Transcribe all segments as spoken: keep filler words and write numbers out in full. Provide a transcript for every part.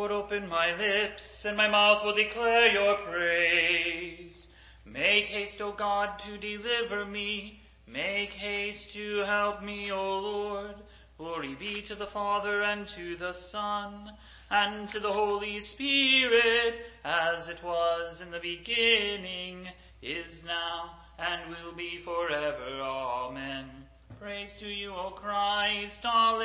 Lord, open my lips, and my mouth will declare your praise. Make haste, O God, to deliver me. Make haste to help me, O Lord. Glory be to the Father, and to the Son, and to the Holy Spirit, as it was in the beginning, is now, and will be forever. Amen. Praise to you, O Christ.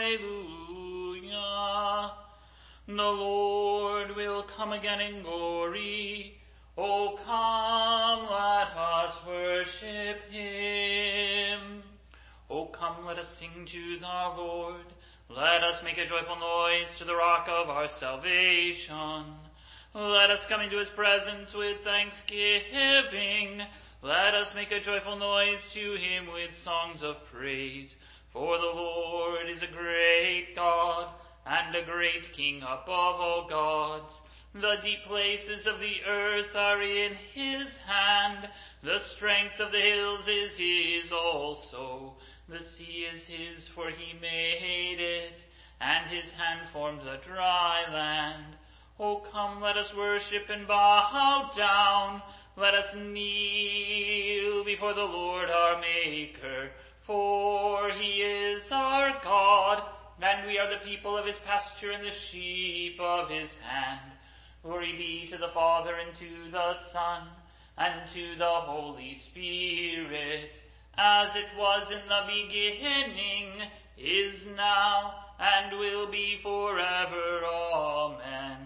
Alleluia. The Lord will come again in glory. O come, let us worship him. O come, let us sing to the Lord. Let us make a joyful noise to the rock of our salvation. Let us come into his presence with thanksgiving. Let us make a joyful noise to him with songs of praise. For the Lord is a great God, and a great King above all gods. The deep places of the earth are in his hand. The strength of the hills is his also. The sea is his, for he made it, and his hand formed the dry land. O come, let us worship and bow down. Let us kneel before the Lord our Maker, for he is our God, and we are the people of his pasture and the sheep of his hand. Glory be to the Father, and to the Son, and to the Holy Spirit, as it was in the beginning, is now, and will be forever. Amen.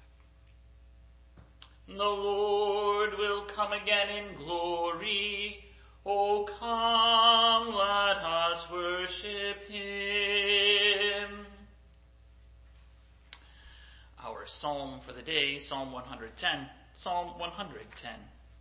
The Lord will come again in glory. O come, let us worship him. Our psalm for the day, Psalm one hundred ten. Psalm one hundred ten.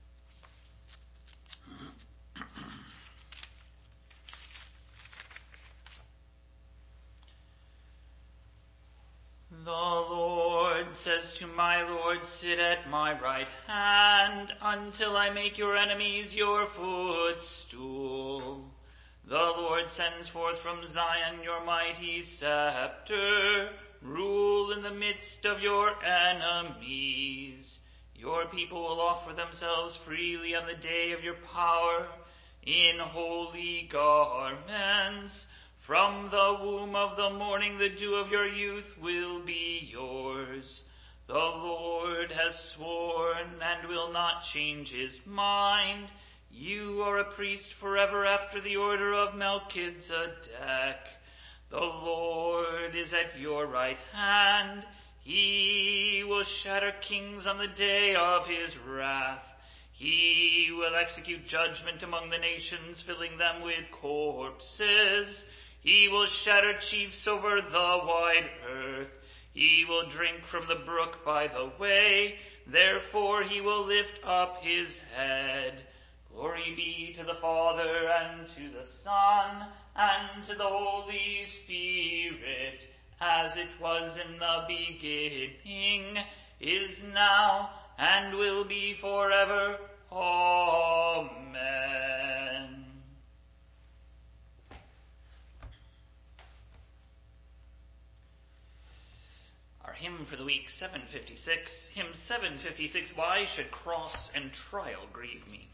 The Lord says to my Lord, sit at my right hand, until I make your enemies your footstool. The Lord sends forth from Zion your mighty scepter. Rule in the midst of your enemies. Your people will offer themselves freely on the day of your power, in holy garments. From the womb of the morning the dew of your youth will be yours. The Lord has sworn and will not change his mind. You are a priest forever after the order of Melchizedek. The Lord is at your right hand. He will shatter kings on the day of his wrath. He will execute judgment among the nations, filling them with corpses. He will shatter chiefs over the wide earth. He will drink from the brook by the way. Therefore he will lift up his head. Glory be to the Father, and to the Son, and to the Holy Spirit, as it was in the beginning, is now, and will be forever. Amen. Our hymn for the week, seven fifty-six. Hymn seven fifty-six, Why Should Cross and Trial Grieve Me?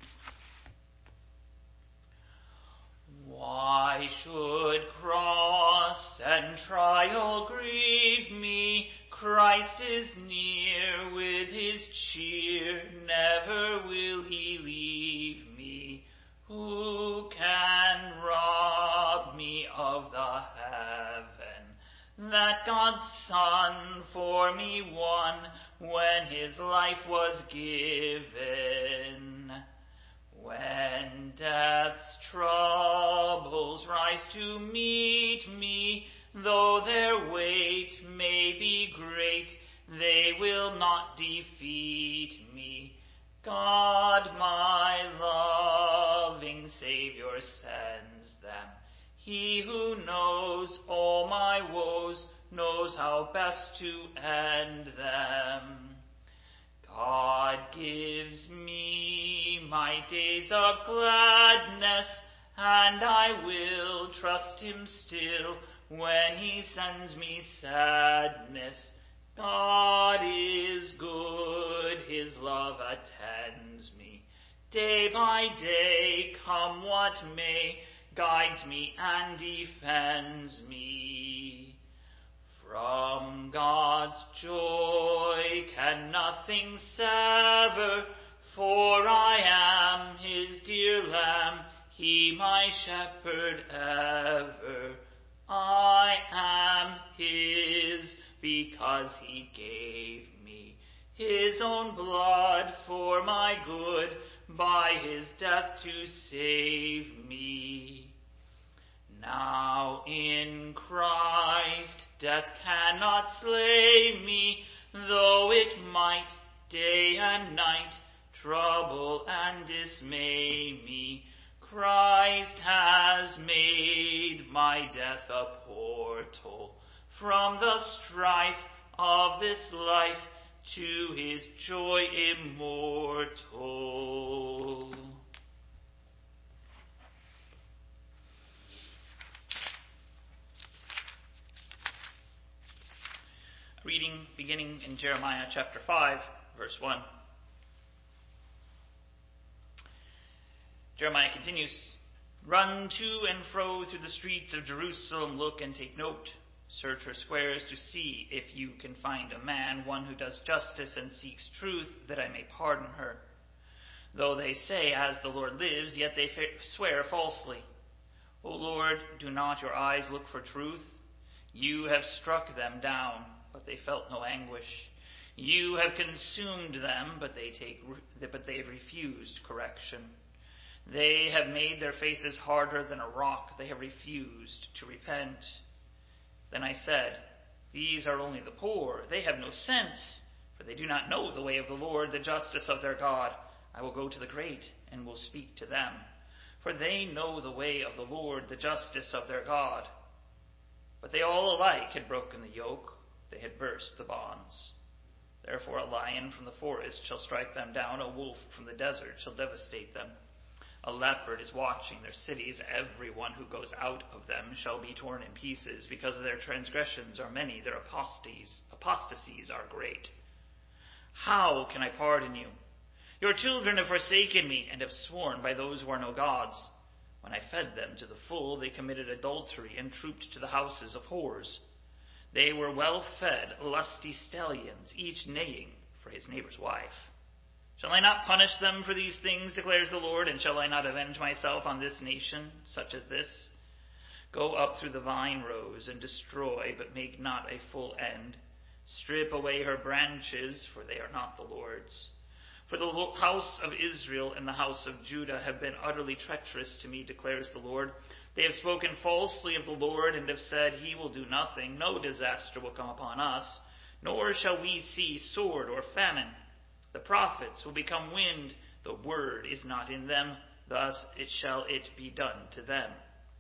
Why should cross and trial grieve me? Christ is near with his cheer, never will he leave me. Who can rob me of the heaven that God's Son for me won when his life was given? When death's troubles rise to meet me, though their weight may be great, they will not defeat me. God, my loving Savior, sends them. He who knows all my woes knows how best to end them. God gives me my days of gladness, and I will trust him still when he sends me sadness. God Day by day, come what may, guides me and defends me. From God's joy can nothing sever, for I am his dear lamb, he my shepherd ever. I am his because he gave me his own blood for my good, by his death to save me. Now in Christ death cannot slay me, though it might day and night trouble and dismay me. Christ has made my death a portal from the strife of this life to his joy immortal. Reading beginning in Jeremiah chapter five, verse one. Jeremiah continues, "Run to and fro through the streets of Jerusalem, look and take note. Search her squares to see if you can find a man, one who does justice and seeks truth, that I may pardon her. Though they say, as the Lord lives, yet they swear falsely. O Lord, do not your eyes look for truth? You have struck them down, but they felt no anguish. You have consumed them, but they take, but they have refused correction. They have made their faces harder than a rock. They have refused to repent. Then I said, these are only the poor. They have no sense, for they do not know the way of the Lord, the justice of their God. I will go to the great and will speak to them, for they know the way of the Lord, the justice of their God. But they all alike had broken the yoke. They had burst the bonds. Therefore a lion from the forest shall strike them down. A wolf from the desert shall devastate them. A leopard is watching their cities. Everyone who goes out of them shall be torn in pieces, because of their transgressions are many, their apostasies, apostasies are great. How can I pardon you? Your children have forsaken me and have sworn by those who are no gods. When I fed them to the full, they committed adultery and trooped to the houses of whores. They were well-fed, lusty stallions, each neighing for his neighbor's wife. Shall I not punish them for these things, declares the Lord, and shall I not avenge myself on this nation, such as this? Go up through the vine rows and destroy, but make not a full end. Strip away her branches, for they are not the Lord's. For the house of Israel and the house of Judah have been utterly treacherous to me, declares the Lord. They have spoken falsely of the Lord and have said, he will do nothing. No disaster will come upon us, nor shall we see sword or famine. The prophets will become wind. The word is not in them. Thus it shall it be done to them.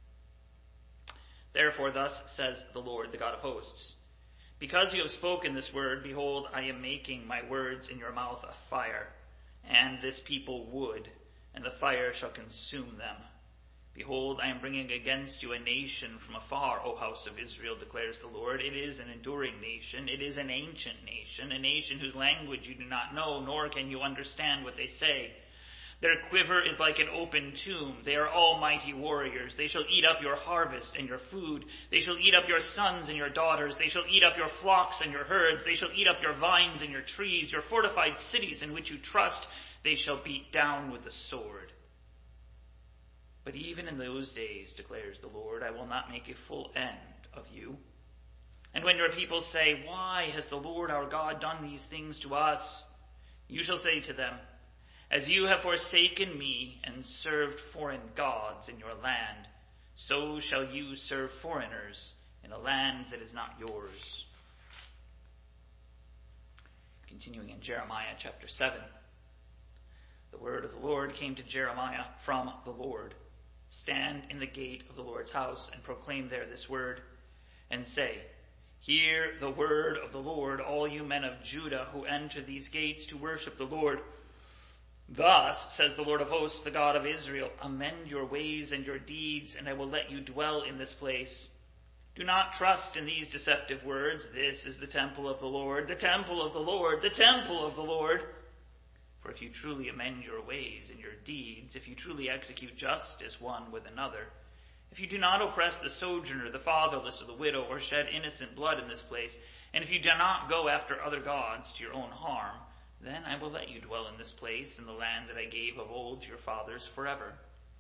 Therefore thus says the Lord, the God of hosts, because you have spoken this word, behold, I am making my words in your mouth a fire, and this people wood, and the fire shall consume them. Behold, I am bringing against you a nation from afar, O house of Israel, declares the Lord. It is an enduring nation. It is an ancient nation, a nation whose language you do not know, nor can you understand what they say. Their quiver is like an open tomb. They are all mighty warriors. They shall eat up your harvest and your food. They shall eat up your sons and your daughters. They shall eat up your flocks and your herds. They shall eat up your vines and your trees, your fortified cities in which you trust. They shall beat down with the sword. But even in those days, declares the Lord, I will not make a full end of you. And when your people say, why has the Lord our God done these things to us? You shall say to them, as you have forsaken me and served foreign gods in your land, so shall you serve foreigners in a land that is not yours. Continuing in Jeremiah chapter seven. The word of the Lord came to Jeremiah from the Lord. Stand in the gate of the Lord's house and proclaim there this word, and say, hear the word of the Lord, all you men of Judah who enter these gates to worship the Lord. Thus says the Lord of hosts, the God of Israel, amend your ways and your deeds, and I will let you dwell in this place. Do not trust in these deceptive words. This is the temple of the Lord, the temple of the Lord, the temple of the Lord. For if you truly amend your ways and your deeds, if you truly execute justice one with another, if you do not oppress the sojourner, the fatherless, or the widow, or shed innocent blood in this place, and if you do not go after other gods to your own harm, then I will let you dwell in this place, in the land that I gave of old to your fathers forever.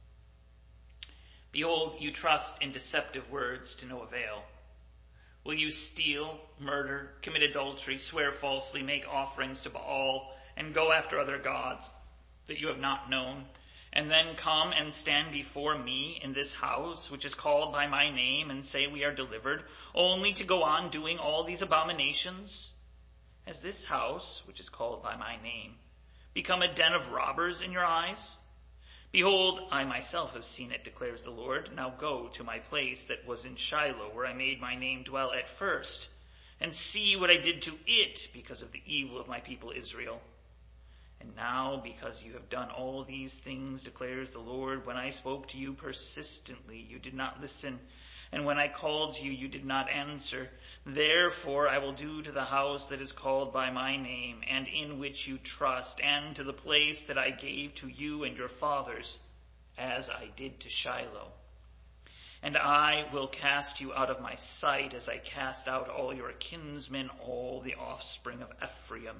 Behold, you trust in deceptive words to no avail. Will you steal, murder, commit adultery, swear falsely, make offerings to Baal, and go after other gods that you have not known, and then come and stand before me in this house, which is called by my name, and say we are delivered, only to go on doing all these abominations? Has this house, which is called by my name, become a den of robbers in your eyes? Behold, I myself have seen it, declares the Lord. Now go to my place that was in Shiloh, where I made my name dwell at first, and see what I did to it because of the evil of my people Israel. And now, because you have done all these things, declares the Lord, when I spoke to you persistently, you did not listen, and when I called you, you did not answer. Therefore I will do to the house that is called by my name, and in which you trust, and to the place that I gave to you and your fathers, as I did to Shiloh. And I will cast you out of my sight, as I cast out all your kinsmen, all the offspring of Ephraim.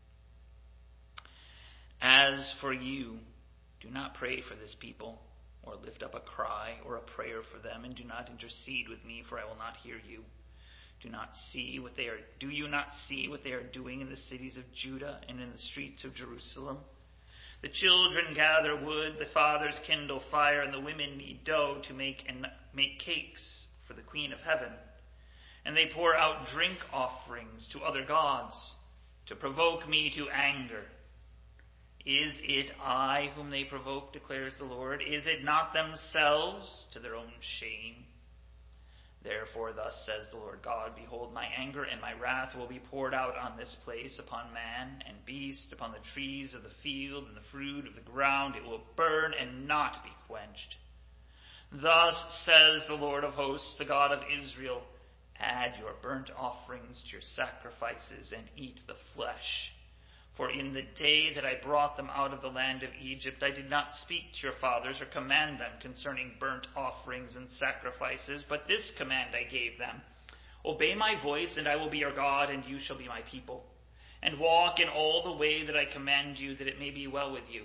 As for you, do not pray for this people, or lift up a cry or a prayer for them, and do not intercede with me, for I will not hear you. Do not see what they are do you not see what they are doing in the cities of Judah and in the streets of Jerusalem? The children gather wood, the fathers kindle fire, and the women knead dough to make and make cakes for the Queen of Heaven. And they pour out drink offerings to other gods to provoke me to anger. Is it I whom they provoke, declares the Lord? Is it not themselves to their own shame? Therefore, thus says the Lord God, behold, my anger and my wrath will be poured out on this place, upon man and beast, upon the trees of the field and the fruit of the ground. It will burn and not be quenched. Thus says the Lord of hosts, the God of Israel, add your burnt offerings to your sacrifices and eat the flesh. For in the day that I brought them out of the land of Egypt, I did not speak to your fathers or command them concerning burnt offerings and sacrifices, but this command I gave them: obey my voice, and I will be your God, and you shall be my people, and walk in all the way that I command you, that it may be well with you.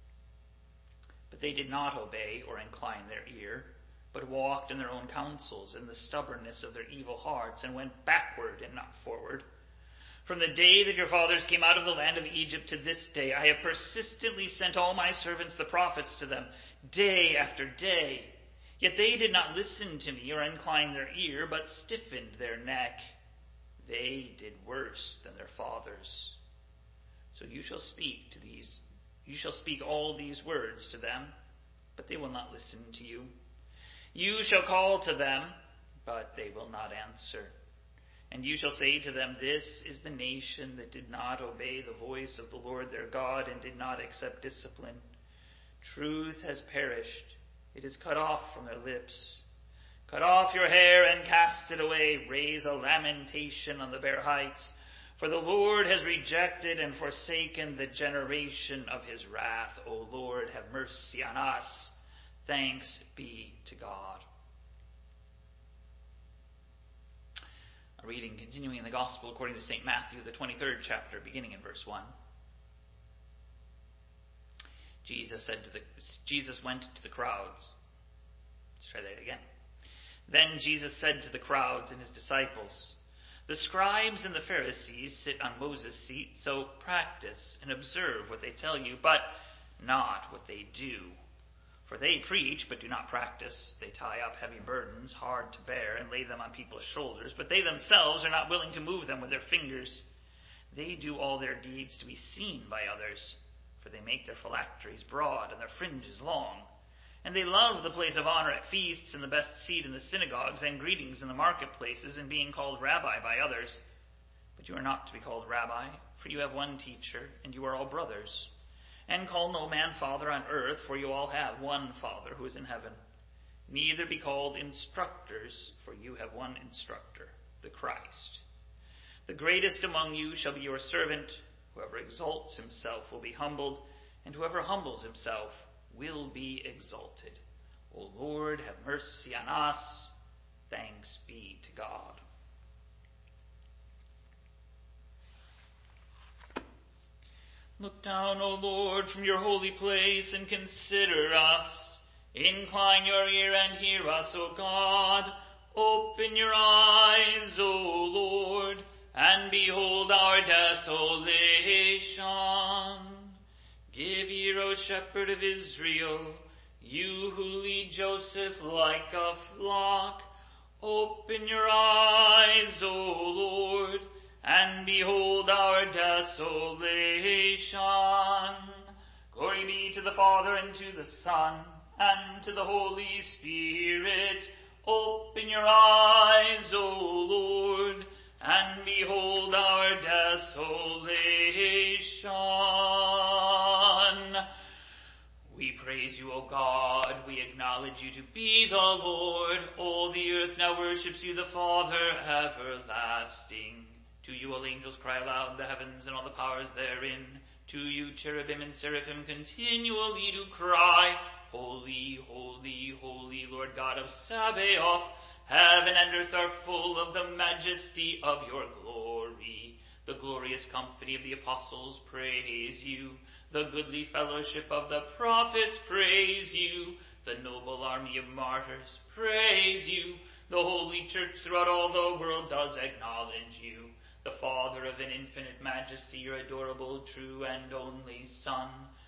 But they did not obey or incline their ear, but walked in their own counsels, in the stubbornness of their evil hearts, and went backward and not forward. From the day that your fathers came out of the land of Egypt to this day, I have persistently sent all my servants the prophets to them, day after day. Yet they did not listen to me or incline their ear, but stiffened their neck. They did worse than their fathers. So you shall speak to these, you shall speak all these words to them, but they will not listen to you. You shall call to them, but they will not answer. And you shall say to them, this is the nation that did not obey the voice of the Lord their God and did not accept discipline. Truth has perished. It is cut off from their lips. Cut off your hair and cast it away. Raise a lamentation on the bare heights. For the Lord has rejected and forsaken the generation of his wrath. O Lord, have mercy on us. Thanks be to God. A reading continuing in the Gospel according to Saint Matthew, the twenty-third chapter, beginning in verse one. Jesus said to the Jesus went to the crowds. Let's try that again. Then Jesus said to the crowds and his disciples, the scribes and the Pharisees sit on Moses' seat, so practice and observe what they tell you, but not what they do. For they preach, but do not practice. They tie up heavy burdens, hard to bear, and lay them on people's shoulders, but they themselves are not willing to move them with their fingers. They do all their deeds to be seen by others, for they make their phylacteries broad and their fringes long. And they love the place of honor at feasts and the best seat in the synagogues and greetings in the marketplaces and being called rabbi by others. But you are not to be called rabbi, for you have one teacher, and you are all brothers. And call no man father on earth, for you all have one Father who is in heaven. Neither be called instructors, for you have one instructor, the Christ. The greatest among you shall be your servant. Whoever exalts himself will be humbled, and whoever humbles himself will be exalted. O Lord, have mercy on us. Thanks be to God. Look down, O Lord, from your holy place and consider us. Incline your ear and hear us, O God. Open your eyes, O Lord, and behold our desolation. Give ear, O shepherd of Israel, you who lead Joseph like a flock. Open your eyes, O Lord, and behold our desolation. Glory be to the Father, and to the Son, and to the Holy Spirit. Open your eyes, O Lord, and behold our desolation. We praise you, O God. We acknowledge you to be the Lord. All the earth now worships you, the Father everlasting. To you, all angels, cry aloud, the heavens and all the powers therein. To you, cherubim and seraphim, continually do cry, Holy, holy, holy, Lord God of Sabaoth. Heaven and earth are full of the majesty of your glory. The glorious company of the apostles praise you. The goodly fellowship of the prophets praise you. The noble army of martyrs praise you. The holy church throughout all the world does acknowledge you. The Father of an infinite majesty, your adorable, true, and only Son.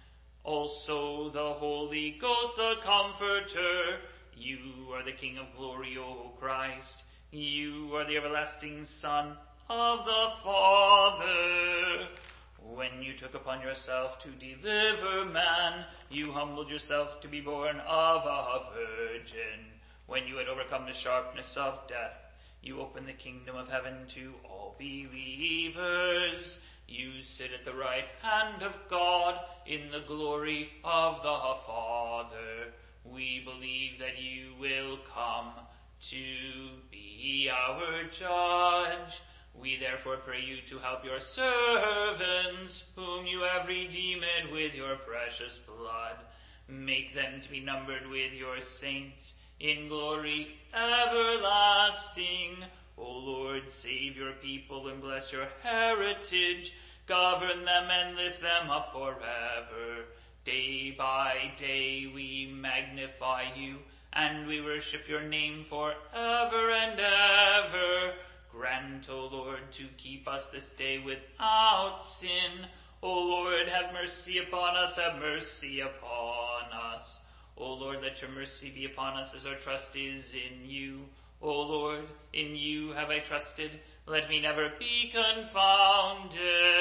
Also the Holy Ghost, the Comforter. You are the King of glory, O Christ. You are the everlasting Son of the Father. When you took upon yourself to deliver man, you humbled yourself to be born of a virgin. When you had overcome the sharpness of death, you opened the kingdom of heaven to all believers. You sit at the right hand of God in the glory of the Father. We believe that you will come to be our judge. We therefore pray you to help your servants, whom you have redeemed with your precious blood. Make them to be numbered with your saints in glory everlasting. O Lord, save your people and bless your heritage. Govern them and lift them up forever. Day by day we magnify you, and we worship your name forever and ever. Grant, O Lord, to keep us this day without sin. O Lord, have mercy upon us, have mercy upon us. O Lord, let your mercy be upon us as our trust is in you. O Lord, in you have I trusted. Let me never be confounded.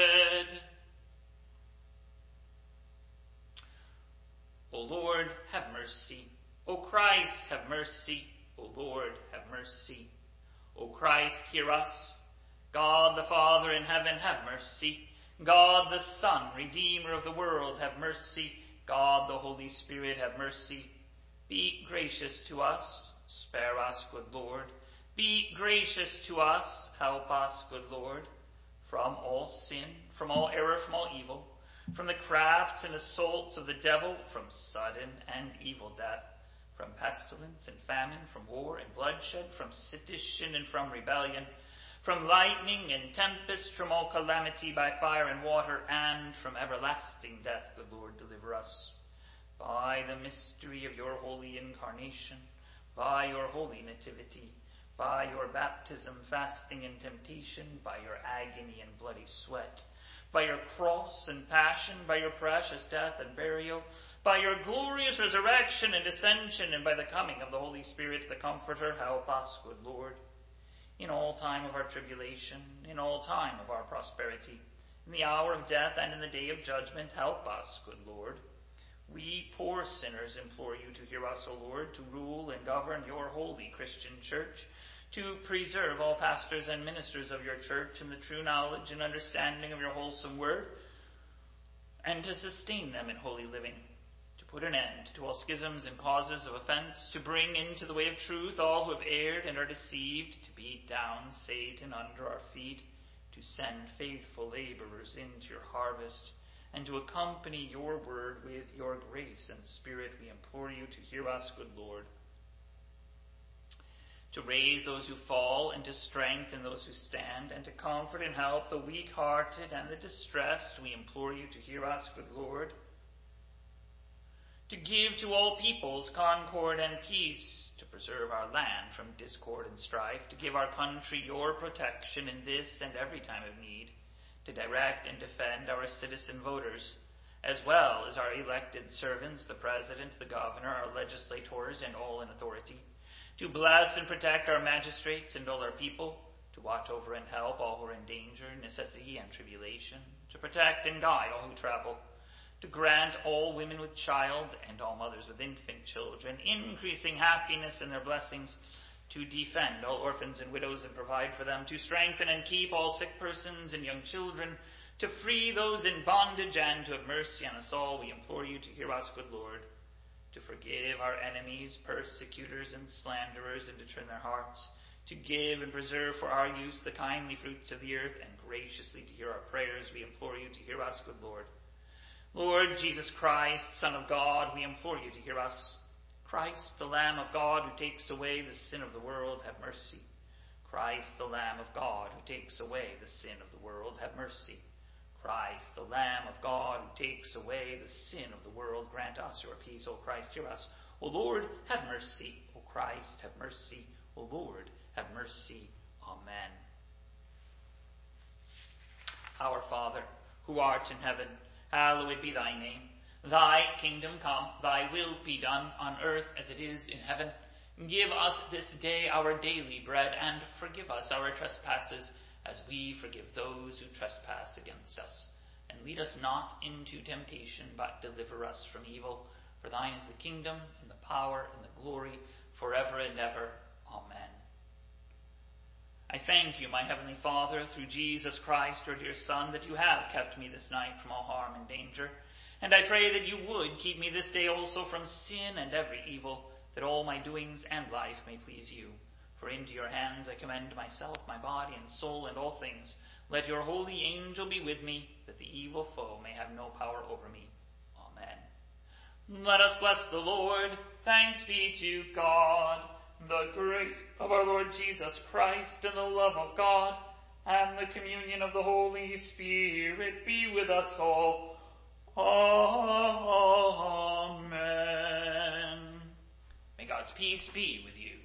O Lord, have mercy. O Christ, have mercy. O Lord, have mercy. O Christ, hear us. God the Father in heaven, have mercy. God the Son, Redeemer of the world, have mercy. God the Holy Spirit, have mercy. Be gracious to us. Spare us, good Lord. Be gracious to us. Help us, good Lord. From all sin, from all error, from all evil, from the crafts and assaults of the devil, from sudden and evil death, from pestilence and famine, from war and bloodshed, from sedition and from rebellion, from lightning and tempest, from all calamity by fire and water, and from everlasting death, good Lord, deliver us. By the mystery of your holy incarnation, by your holy nativity, by your baptism, fasting, and temptation, by your agony and bloody sweat, by your cross and passion, by your precious death and burial, by your glorious resurrection and ascension, and by the coming of the Holy Spirit, the Comforter, help us, good Lord, in all time of our tribulation, in all time of our prosperity, in the hour of death and in the day of judgment, help us, good Lord. We poor sinners implore you to hear us, O Lord, to rule and govern your holy Christian church, to preserve all pastors and ministers of your church in the true knowledge and understanding of your wholesome word, and to sustain them in holy living, to put an end to all schisms and causes of offense, to bring into the way of truth all who have erred and are deceived, to beat down Satan under our feet, to send faithful laborers into your harvest, and to accompany your word with your grace and spirit, we implore you to hear us, good Lord. To raise those who fall, and to strengthen those who stand, and to comfort and help the weak-hearted and the distressed, we implore you to hear us, good Lord. To give to all peoples concord and peace, to preserve our land from discord and strife, to give our country your protection in this and every time of need, to direct and defend our citizen voters, as well as our elected servants, the President, the Governor, our legislators, and all in authority, to bless and protect our magistrates and all our people, to watch over and help all who are in danger, necessity, and tribulation, to protect and guide all who travel, to grant all women with child and all mothers with infant children increasing happiness in their blessings, to defend all orphans and widows and provide for them, to strengthen and keep all sick persons and young children, to free those in bondage, and to have mercy on us all, we implore you to hear us, good Lord. To forgive our enemies, persecutors, and slanderers, and to turn their hearts, to give and preserve for our use the kindly fruits of the earth, and graciously to hear our prayers, we implore you to hear us, good Lord. Lord Jesus Christ, Son of God, we implore you to hear us. Christ, the Lamb of God, who takes away the sin of the world, have mercy. Christ, the Lamb of God, who takes away the sin of the world, have mercy. Christ, the Lamb of God, who takes away the sin of the world, grant us your peace. O Christ, hear us. O Lord, have mercy. O Christ, have mercy. O Lord, have mercy. Amen. Our Father, who art in heaven, hallowed be thy name. Thy kingdom come, thy will be done on earth as it is in heaven. Give us this day our daily bread, and forgive us our trespasses, as we forgive those who trespass against us. And lead us not into temptation, but deliver us from evil. For thine is the kingdom, and the power, and the glory, forever and ever. Amen. I thank you, my heavenly Father, through Jesus Christ, your dear Son, that you have kept me this night from all harm and danger. And I pray that you would keep me this day also from sin and every evil, that all my doings and life may please you. For into your hands I commend myself, my body and soul, and all things. Let your holy angel be with me, that the evil foe may have no power over me. Amen. Let us bless the Lord. Thanks be to God. The grace of our Lord Jesus Christ, and the love of God, and the communion of the Holy Spirit be with us all. Amen. May God's peace be with you.